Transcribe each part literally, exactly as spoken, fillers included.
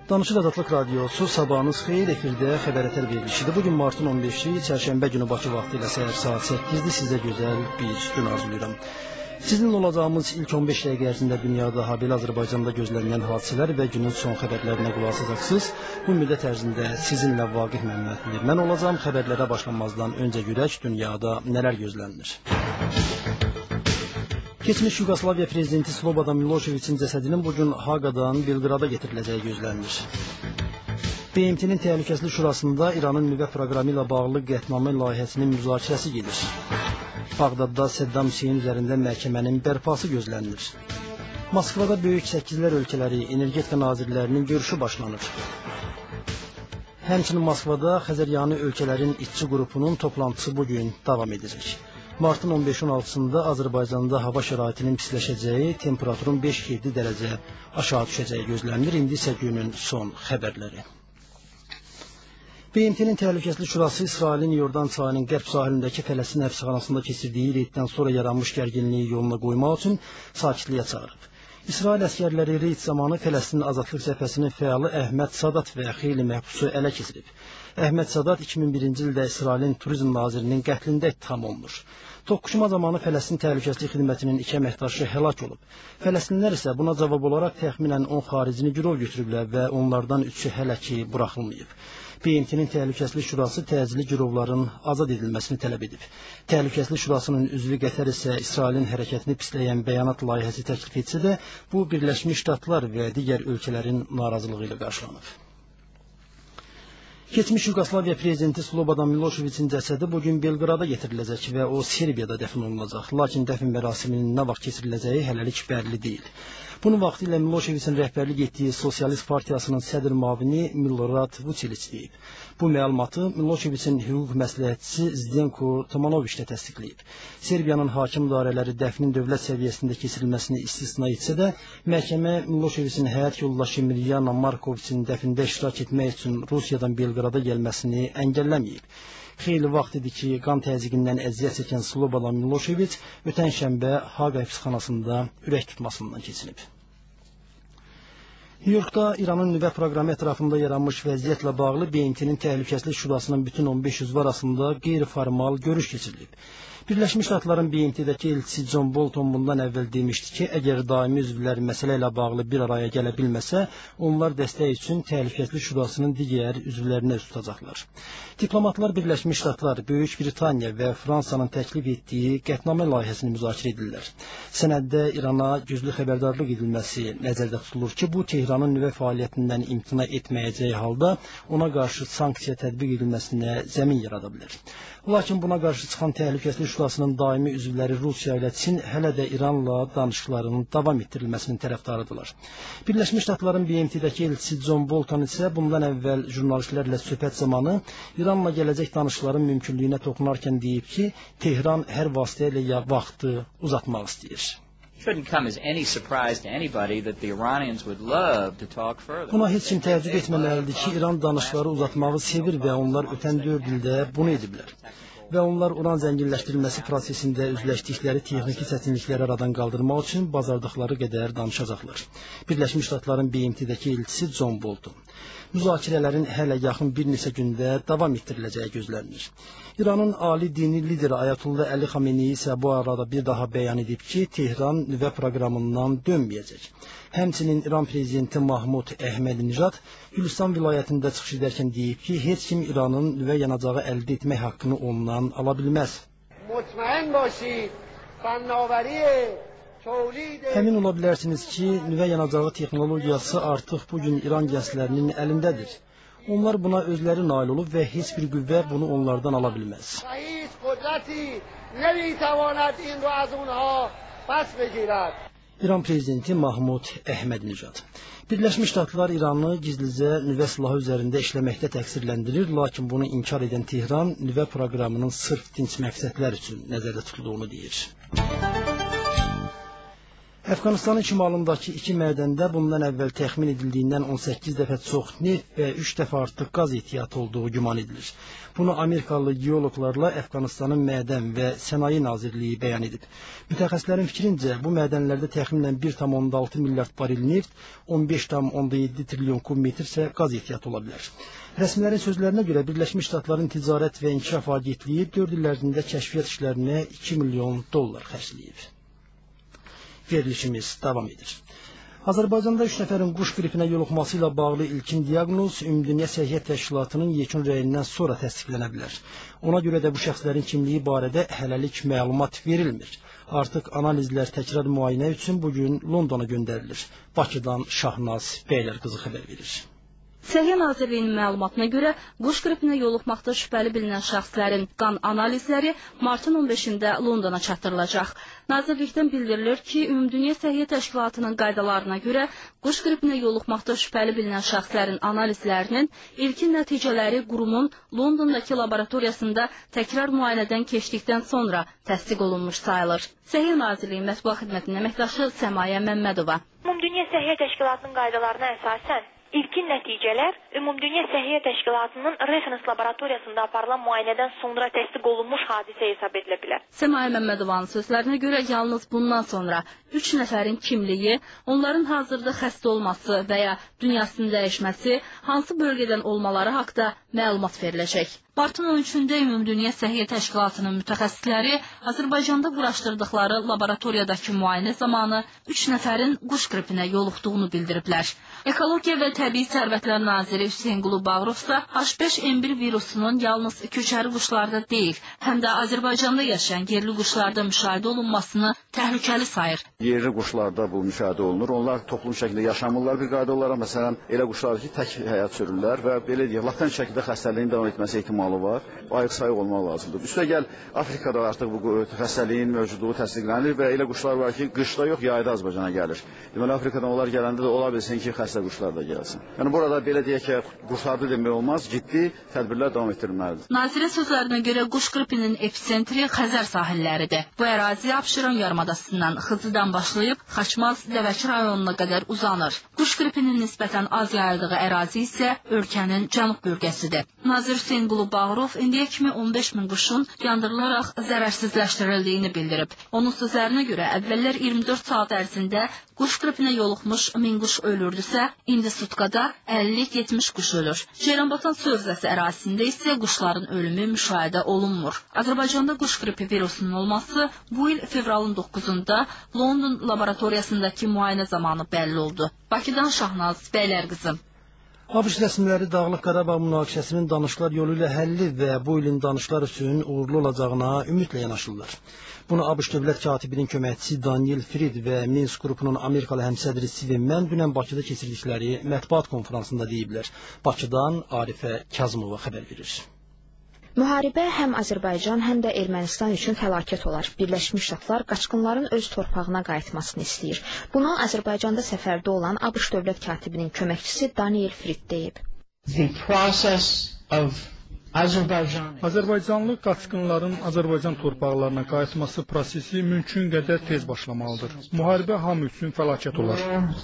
Danışıq Azadlıq Radiosu, sabahınız xeyir, efirdə xəbərətər verilişidir. Bugün martın on beşi, çərşənbə günü Bakı vaxtı ilə səhər saat səkkizdir. Sizə gözəl bir gün arzulayıram. Sizinlə olacağımız ilk on beş dəqiqə ərzində dünyada, habelə Azərbaycanda gözlənilən hadisələr və günün son xəbərlərinə qulaq asacaqsınız. Bu müddət ərzində sizinlə Vaqif Məmmədli mən olacağım. Xəbərlərə başlamazdan öncə görək dünyada nələr gözlənilir. Keçmiş Yugoslaviya prezidenti Slobodan Miloševićin cəsədinin bugün Haqadan Belqrada getiriləcəyi gözlənilir. B M T'nin Təhlükəsizlik Şurasında İranın nüvə proqramı ilə bağlı qətnamə layihəsinin müzakirəsi gedir. Bağdadda Səddam Hüseyn üzərində məhkəmənin bərpası gözlənilir. Moskvada böyük səkkiz ölkələri energetika nazirlərinin görüşü başlanır. Həmçinin Moskvada Xəzəryanı ölkələrin işçi qrupunun toplantısı bugün davam edəcək. Martın on beş on altısında Azərbaycanda hava şəraitinin pisləşəcəyi, temperaturun beş yeddi dərəcə aşağı düşəcəyi gözlənilir. İndi isə günün son xəbərləri. B M T'nin Təhlükəsizlik Şurası İsrailin Yordan çayının qərb sahilindəki Fələstin həbsxanasında keçirdiyi reyddən sonra yaranmış gərginliyi yoluna qoymaq üçün sakitliyə çağırıb. İsrail əskərləri reyd zamanı Fələstin Azadlıq Cəbhəsinin fəalı Əhməd Sadat və xeyli məhbusu ələ keçirib. Əhməd Sadat iki min birinci ildə İsrailin turizm nazirinin qətlində ittiham olunur. Toqquşma zamanı Fələstin Təhlükəsizlik Xidmətinin iki əməkdaşı həlak olub. Fələstinlər isə buna cavab olaraq təxminən on xaricini girov götürüblər və onlardan üçü hələ ki buraxılmayıb. B M T'nin Təhlükəsizlik Şurası təcili girovların azad edilməsini tələb edib. Təhlükəsizlik Şurasının üzvü Qətər isə İsrailin hərəkətini pisləyən bəyanat layihəsi təklif etsə də, bu Birləşmiş Ştatlar və digər ölkələrin narazılığı ilə qarşılanıb. Keçmiş Yugoslaviya prezidenti Slobodan Miloševićin cəsədi bugün Belqrada getiriləcək və o Serbiyada dəfn olunacaq. Lakin dəfn mərasiminin nə vaxt keçiriləcəyi hələlik bəlli deyil. Bunun vaxtı ilə Miloševićin rəhbərlik etdiyi Sosialist Partiyasının sədr müavini Milorad Vučić deyib. Bu məlumatı Miloševićin hüquq məsləhətçisi Zdenko Tomanović də təsdiqləyib. Serbiyanın hakim idarələri dəfnin dövlət səviyyəsində keçirilməsini istisna etsə də, məhkəmə Miloševićin həyat yoldaşı Mirjana Markovićin dəfində iştirak etmək üçün Rusiyadan Belqrada gəlməsini əngəlləməyib. Xeyli vaxt idi ki, qan təzyiqindən əziyyət çəkən Slobodan Milošević ötən şənbə Haqa həbsxanasında ürək tutmasından keçinib. Nyu-Yorkda İranın nüvə proqramı ətrafında yaranmış vəziyyətlə bağlı B M T'nin Təhlükəsizlik Şurasının bütün on beş üzvü arasında qeyri-formal görüş keçirilib. Birləşmiş Ştatların B M T'dəki elçisi John Bolton bundan əvvəl demişdi ki, əgər daimi üzvlər məsələ ilə bağlı bir araya gələ bilməsə, onlar dəstək üçün Təhlükəsizlik Şurasının digər üzvlərinə üz tutacaqlar. Diplomatlar Birləşmiş Ştatlar, Böyük Britaniya və Fransanın təklif etdiyi qətnamə layihəsini müzakirə edirlər. Sənəddə İrana güclü xəbərdarlıq edilməsi nəzərdə tutulur ki, bu Tehranın nüvə fəaliyyətindən imtina etməyəcəyi halda ona qarşı sanksiya tətbiq edilməsinə zəmin yarada bilər. Lakin buna qarşı çıxan Təhlükəsizlik Şurasının daimi üzvləri Rusiya ilə Çin hələ də İranla danışıqlarının davam etdirilməsinin tərəfdarıdırlar. Birləşmiş Ştatların B M T'dəki elçisi John Bolton isə bundan əvvəl jurnalistlərlə söhbət zamanı İranla gələcək danışıqların mümkünlüyünə toxunarkən deyib ki, Tehran hər vasitə ilə vaxtı uzatmaq istəyir. Buna heç kim təəccüb etməməlidir ki, İran danışıqları uzatmağı sevir və onlar ötən dörd ildə bunu ediblər. Və onlar uran zənginləşdirilməsi prosesində üzləşdikləri texniki çətinlikləri aradan qaldırmaq üçün bacardıqları qədər danışacaqlar. Birləşmiş Ştatların B M T'dəki elçisi John Bolton. Müzakirələrin hələ yaxın bir neçə gündə davam etdiriləcəyi gözlənilir. İranın ali dini lideri Ayətullah Əli Xameneyi isə bu arada bir daha bəyan edib ki, Tehran nüvə proqramından dönməyəcək. Həmçinin İran prezidenti Mahmud Əhmədinəcad Gülüstan vilayətində çıxış edərkən deyib ki, heç kim İranın nüvə yanacağı əldə etmək haqqını ondan ala bilməz. Həmin ola bilərsiniz ki, nüvə yanacağı texnologiyası artıq bugün İran gənclərinin əlindədir. Onlar buna özləri nail olub və heç bir qüvvə bunu onlardan ala bilməz. İran prezidenti Mahmud Əhmədinəcad. Birləşmiş Ştatlar İranı gizlicə nüvə silahı üzərində işləməkdə təqsirləndirir, lakin bunu inkar edən Tehran nüvə proqramının sırf dinc məqsədlər üçün nəzərdə tutulduğunu deyir. Əfqanistanın şimalındakı iki mədəndə bundan əvvəl təxmin edildiyindən on səkkiz dəfə çox neft və üç dəfə artıq qaz ehtiyatı olduğu güman edilir. Bunu Amerikalı geoloqlarla Əfqanistanın Mədən və Sənaye Nazirliyi bəyan edib. Mütəxəssislərin fikrincə, bu mədənlərdə təxminən bir tam on altı milyard barel neft, on beş tam on yeddi trilyon kub metr isə qaz ehtiyatı ola bilər. Rəsmilərin sözlərinə görə Birləşmiş Ştatların Ticarət və İnkişaf Agentliyi dörd il ərzində kəşfiyyat işlərinə iki milyon dollar xərcləyib. Verilişimiz davam edir. Azərbaycanda üç nəfərin quş qripinə yoluxması ilə bağlı ilkin diaqnoz Ümumdünya Səhiyyə Təşkilatının yekun rəyindən sonra təsdiqlənə bilər. Ona görə də bu şəxslərin kimliyi barədə hələlik məlumat verilmir. Artıq analizlər təkrar müayinə üçün bugün Londona göndərilir. Bakıdan Şahnaz Bəylərqızı xəbər verir. Səhiyyə Nazirliyinin məlumatına görə quş qripinə yoluxmaqda şübhəli bilinən şəxslərin qan analizləri martın on beşində Londona çatdırılacaq. Nazirlikdən bildirilir ki, Ümumdünya Səhiyyə Təşkilatının qaydalarına görə quş qripinə yoluxmaqda şübhəli bilinən şəxslərin analizlərinin ilkin nəticələri qurumun Londondakı laboratoriyasında təkrar müayinədən keçdikdən sonra təsdiq olunmuş sayılır. Səhiyyə Nazirliyi Mətbuat Xidmətinin əməkdaşı Səmayə Məmmədova. Ümumdünya Səhiyyə Təşkilatının qaydalarına əsasən İlkin nəticələr Ümumdünya Səhiyyə Təşkilatının referens laboratoriyasında aparılan müayinədən sonra təsdiq olunmuş hadisə hesab edilə bilər. Səmayə Məmmədovanın sözlərinə görə yalnız bundan sonra üç nəfərin kimliyi, onların hazırda xəstə olması və ya dünyasının dəyişməsi, hansı bölgədən olmaları haqda məlumat veriləcək. Martın on üçündə Ümumdünya Səhiyyə Təşkilatının mütəxəssisləri Azərbaycanda quraşdırdıqları laboratoriyadakı müayinə zamanı üç nəfərin quş qripinə yoluxduğunu bildiriblər. Ekologiya və Təbii Sərvətlər Naziri Hüseynqulu Bağırov isə H beş N bir virusunun yalnız köçəri quşlarda deyil, həm də Azərbaycanda yaşayan yerli quşlarda müşahidə olunmasını təhlükəli sayır. Yerli quşlarda bu müşahidə olunur. Onlar toplum şəkildə yaşamırlar bir qayda olaraq. Məsələn, elə quşlar ki, tək həyat sürürlər və belə deyək, latent şəkildə xəstəliyin davam etməsi ehtimalı var. Ayıq sayıq olmaq lazımdır. Üstə gəl, Afrikada artıq bu xəstəliyin mövcudluğu təsdiqlənir və elə quşlar var ki, qışda yox, yayda Azərbaycana gəlir. Deməli, Afrikadan onlar gələndə də ola bilsin ki, xəstə quşlar da gəlsin. Yəni, burada belə deyək ki, quşlarda demək olmaz, ciddi tədbirlər davam etdirilməlidir. Nazirin sözlərinə görə quş qripinin epicentri Xəzər sahilləridir. Bu ərazi Abşeron yarımadasından Xızıdan başlayıb Xaçmaz, Dəvəki rayonuna qədər uzanır. Quş qripinin nisbətən az yayıldığı ərazi isə ölkənin cənub bölgəsidir. Nazir Hüseynqulu Bağırov indiyə kimi on beş min quşun yandırılaraq zərərsizləşdirildiyini bildirib. Onun sözlərinə görə əvvəllər iyirmi dörd saat ərzində quş qripinə yoluxmuş min quş ölürdüsə, indi sutkada əlli yetmiş quş ölür. Ceyranbatan su hövzəsi ərazisində isə quşların ölümü müşahidə olunmur. Azərbaycanda quş qripi virusunun olması bu il fevralın doqquzunda London laboratoriyasındakı müayinə zamanı bəlli oldu. Bakıdan Şahnaz Bəylərqızı. ABŞ rəsmiləri Dağlıq Qarabağ münaqişəsinin danışıqlar yolu ilə həlli və bu ilin danışıqlar üçün uğurlu olacağına ümidlə yanaşırlar. Bunu ABŞ dövlət katibinin köməkçisi Daniel Fried və Minsk qrupunun Amerikalı həmsədri Steven Mann dünən Bakıda keçirdikləri mətbuat konferansında deyiblər. Bakıdan Arifə Kazımova xəbər verir. Müharibə həm Azərbaycan, həm də Ermənistan üçün fəlakət olar. Birləşmiş Ştatlar qaçqınların öz torpağına qayıtmasını istəyir. Bunu Azərbaycanda səfərdə olan ABŞ dövlət katibinin köməkçisi Daniel Fried deyib. The process of Azərbaycanlı qaçqınların Azərbaycan torpaqlarına qayıtması prosesi mümkün qədər tez başlamalıdır. Müharibə hamı üçün fəlakət olar.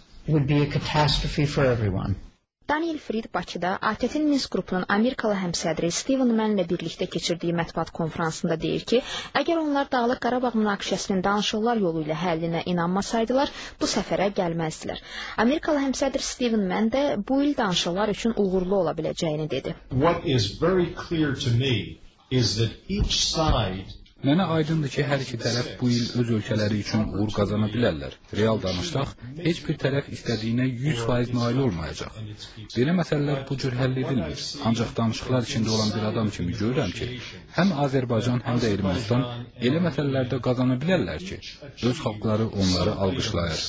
Daniel Fried Bakıda A T T-nin Minsk qrupunun Amerikalı həmsədri Steven Mann ilə birlikdə keçirdiyi mətbuat konferansında deyir ki, əgər onlar Dağlıq Qarabağ münaqişəsinin danışıqlar yolu ilə həllinə inanmasaydılar, bu səfərə gəlməzdilər. Amerikalı həmsədr Steven Mann də bu il danışıqlar üçün uğurlu ola biləcəyini dedi. What is very clear to me is that each side Mənə aydındır ki, hər iki tərəf bu il öz ölkələri üçün uğur qazana bilərlər. Real danışsaq, heç bir tərəf istədiyinə yüz faiz nail olmayacaq. Belə məsələlər bu cür həll edilmir. Ancaq danışıqlar içində olan bir adam kimi görürəm ki, həm Azərbaycan, həm də Ermənistan elə məsələlərdə qazana bilərlər ki, öz xalqları onları alqışlayır.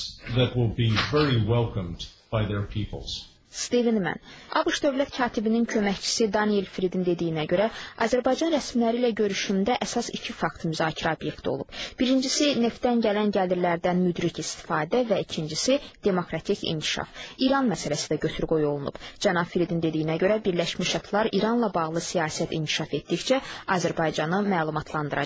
Steven Mann. ABŞ dövlət katibinin köməkçisi Daniel Friedin dediyinə görə, Azərbaycan rəsmiləri ilə görüşündə əsas iki fakt müzakirə obyekti olub. Birincisi, neftdən gələn gəlirlərdən müdrik istifadə və ikincisi, demokratik inkişaf. İran məsələsi də götür-qoy olunub. Cənab Friedin dediyinə görə, Birləşmiş Ştatlar İranla bağlı siyasət inkişaf etdikcə Azərbaycanı məlumatlandıracaq.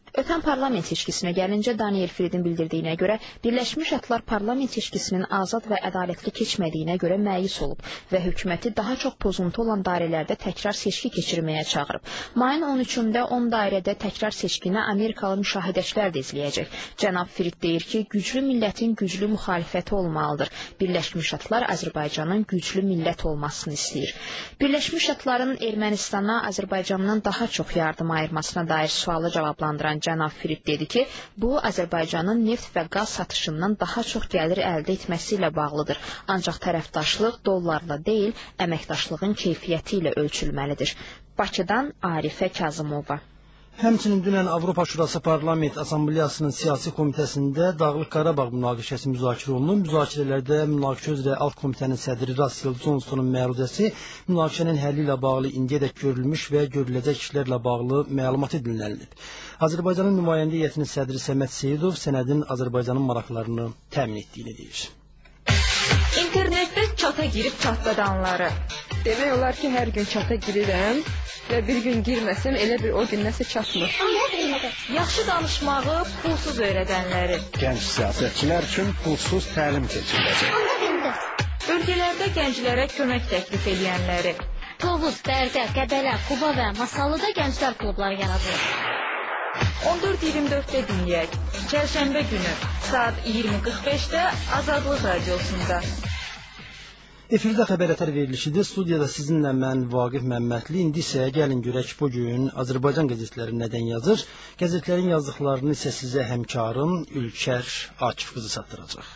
Ötən parlament seçkisinə gəlincə Daniel Fridin bildirdiyinə görə Birləşmiş Ştatlar parlament seçkisinin azad və ədalətli keçmədiyinə görə məyus olub və hökuməti daha çox pozuntu olan dairələrdə təkrar seçki keçirməyə çağırıb. Mayın on üçündə on dairədə təkrar seçkini Amerikalı müşahidəçilər də izləyəcək. Cənab Frid deyir ki, güclü millətin güclü müxalifəti olmalıdır. Birləşmiş Ştatlar Azərbaycanın güclü millət olmasını istəyir. Birləşmiş Ştatların Ermənistana Azərbaycandan daha çox yardım ayırmasına dair sualı cavablandıran Cənab Frid dedi ki, bu Azərbaycanın neft və qaz satışından daha çox gəlir əldə etməsi ilə bağlıdır. Ancaq tərəfdaşlıq dollarla deyil, əməkdaşlığın keyfiyyəti ilə ölçülməlidir. Bakıdan Arifə Kazımova. Həmçinin dünən Avropa Şurası Parlament Assambleyasının siyasi komitəsində Dağlıq Qarabağ münaqişəsi müzakirə olunub. Müzakirələrdə münaqişə üzrə alt komitənin sədri Russell Johnstonun məruzəsi münaqişənin həlli ilə bağlı indiyədək görülmüş və görüləcək işlərlə bağlı məlumatı dinlənilib. Azərbaycanın nümayəndə heyətinin sədri Səməd Seyidov sənədin Azərbaycanın maraqlarını təmin etdiyini deyir. İnternetdə çata girib çatladanları. Demək olar ki, hər gün çata girirəm və bir gün girməsəm elə bir o gün nəsə çatmır. Yaxşı danışmağı pulsuz öyrədənləri. Gənc siyasətçilər üçün pulsuz təlim keçiriləcək. Bölgələrdə gənclərə kömək təklif edənləri. Tovuz, Bərdə, Qəbələ, Quba və Masallıda gənclər klubları yaradılır. on dörd iyirmi dörddə dinləyək. Çərşənbə günü saat iyirmi qırx beşdə Azadlıq Radiosunda. Efirdə xəbərətər verilişidir. Studiyada sizinlə mən Vaqif Məmmədli. İndi isə gəlin görək bugün Azərbaycan qəzetləri nədən yazır. Qəzetlərin yazdıqlarını isə sizə həmkarım Ülkər Akif qızı çatdıracaq.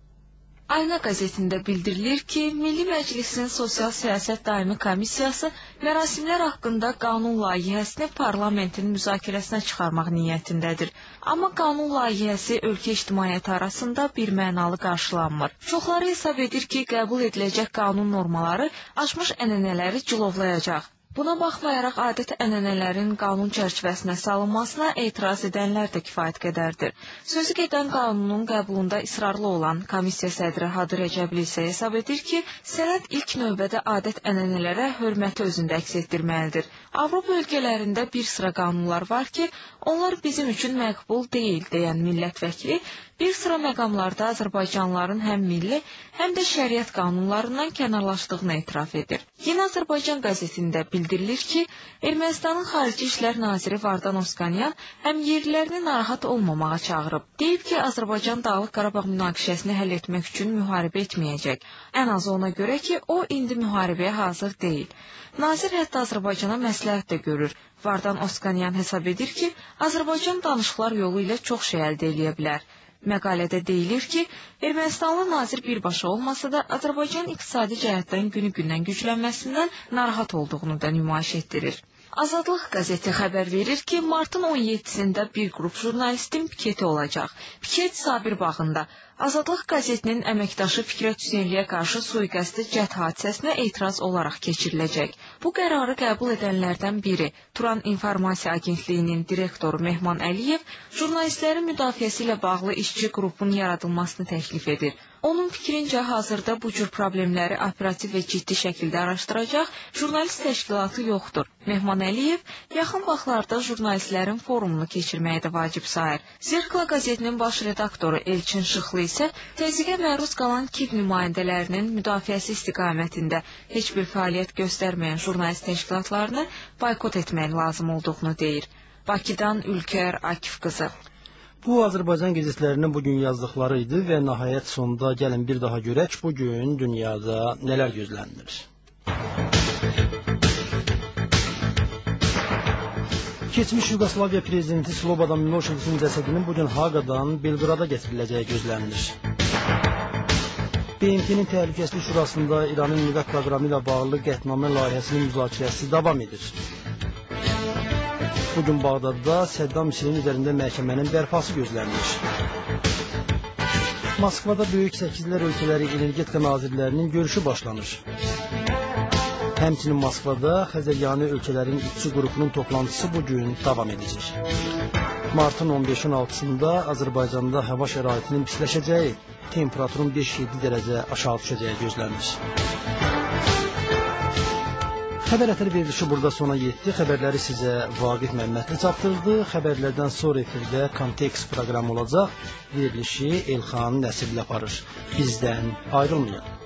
Ayna qəzetində bildirilir ki, Milli Məclisin Sosial Siyasət Daimi Komissiyası mərasimlər haqqında qanun layihəsini parlamentin müzakirəsinə çıxarmaq niyyətindədir. Amma qanun layihəsi ölkə ictimaiyyəti arasında birmənalı qarşılanmır. Çoxları hesab edir ki, qəbul ediləcək qanun normaları aşmış ənənələri cilovlayacaq. Buna baxmayaraq adət-ənənələrin qanun çərçivəsinə salınmasına etiraz edənlər də kifayət qədərdir. Sözü gedən qanunun qəbulunda israrlı olan komissiya sədri Hadi Rəcəbli isə hesab edir ki, sənəd ilk növbədə adət-ənənələrə hörməti özündə əks etdirməlidir. Avropa ölkələrində bir sıra qanunlar var ki, onlar bizim üçün məqbul deyil, deyən millət vəkili bir sıra məqamlarda Azərbaycanlıların həm milli, həm də şəriət qanunlarından kənarlaşdığını etiraf edir. Yeni Azərbaycan qəzetində bildirilir ki, Ermənistanın Xarici İşlər Naziri Vardan Oskanyan həm yerlilərini narahat olmamağa çağırıb. Deyib ki, Azərbaycan Dağlıq Qarabağ münaqişəsini həll etmək üçün müharibə etməyəcək. Ən azı ona görə ki, o indi müharibəyə hazır deyil. Nazir hətta Azərbaycana məsləhət də görür. Vardan Oskanyan hesab edir ki, Azərbaycan danışıqlar yolu ilə çox şey əldə edə bilər. Məqalədə deyilir ki, Ermənistanlı nazir birbaşa olmasa da Azərbaycan iqtisadi cəhətdən günü-gündən güclənməsindən narahat olduğunu da nümayiş etdirir. Azadlıq qəzeti xəbər verir ki, martın on yeddisində bir qrup jurnalistin piketi olacaq. Piket Sabir bağında. Azadlıq qəzetinin əməkdaşı Fikrət Hüseynliyə qarşı sui-qəsdi cəhd hadisəsinə etiraz olaraq keçiriləcək. Bu qərarı qəbul edənlərdən biri, Turan İnformasiya Agentliyinin direktoru Mehman Əliyev, jurnalistlərin müdafiəsi ilə bağlı işçi qrupun yaradılmasını təklif edir. Onun fikrincə, hazırda bu cür problemləri operativ və ciddi şəkildə araşdıracaq jurnalist təşkilatı yoxdur. Mehman Əliyev yaxın vaxtlarda jurnalistlərin forumunu keçirməyə də vacib sayır. Zirkla qəzetinin baş redaktoru Elçin Şıxlı isə təzyiqə məruz qalan KİV nümayəndələrinin müdafiəsi istiqamətində heç bir fəaliyyət göstərməyən jurnalist təşkilatlarını boykot etmək lazım olduğunu deyir. Bakıdan Ülkər Akif qızı. Bu Azərbaycan qəzetlərinin bugün yazdıqları idi və nəhayət sonunda gəlin bir daha görək bugün dünyada nələr gözlənilir. Keçmiş Yugoslaviya prezidenti Slobodan Miloševiçin cəsədinin bugün Haqadan Belqrada gətiriləcəyi gözlənilir. B M T-nin Təhlükəsizlik Şurasında İranın nüvə proqramı ilə bağlı qətnamə layihəsinin müzakirəsi davam edir. Bugün Bağdadda Səddam Hüseyin üzərində məhkəmənin bərpası gözlənilir. Moskvada Böyük Səkizlər ölkələri energetika nazirlərinin görüşü başlanır. Həmçinin Moskvada Xəzəryanı ölkələrin işçi qrupunun toplantısı bugün davam edəcək. Martın on beş on altısında Azərbaycanda hava şəraitinin pisləşəcəyi, temperaturun beş yeddi dərəcə aşağı düşəcəyi gözlənilir. Xəbər Ətər verilişi burada sona yetdi. Xəbərləri sizə Vaqif Məmmədli çatdırdı. Xəbərlərdən sonra efirdə Kontekst proqramı olacaq. Verilişi Elxan Nəsibli aparır. Bizdən ayrılmayın.